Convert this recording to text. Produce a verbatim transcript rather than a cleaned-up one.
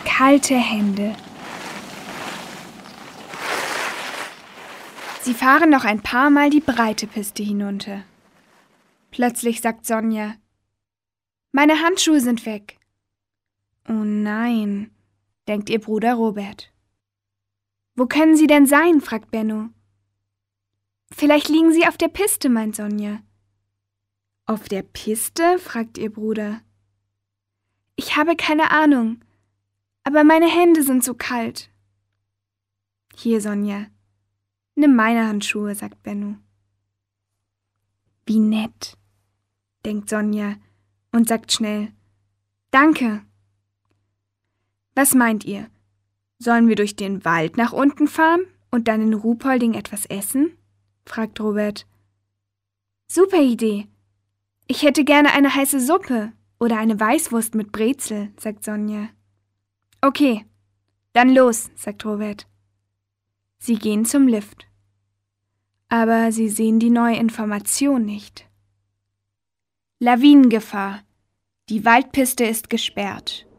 kalte Hände. Sie fahren noch ein paar Mal die breite Piste hinunter. Plötzlich sagt Sonja: »Meine Handschuhe sind weg.« »Oh nein«, denkt ihr Bruder Robert. »Wo können sie denn sein?«, fragt Benno. »Vielleicht liegen sie auf der Piste«, meint Sonja. »Auf der Piste?«, fragt ihr Bruder. »Ich habe keine Ahnung, aber meine Hände sind so kalt.« »Hier, Sonja, nimm meine Handschuhe«, sagt Benno. »Wie nett«, denkt Sonja und sagt schnell: »Danke.« »Was meint ihr? Sollen wir durch den Wald nach unten fahren und dann in Ruhpolding etwas essen?«, fragt Robert. »Super Idee. Ich hätte gerne eine heiße Suppe oder eine Weißwurst mit Brezel«, sagt Sonja. »Okay, dann los«, sagt Robert. Sie gehen zum Lift. Aber sie sehen die neue Information nicht. Lawinengefahr. Die Waldpiste ist gesperrt.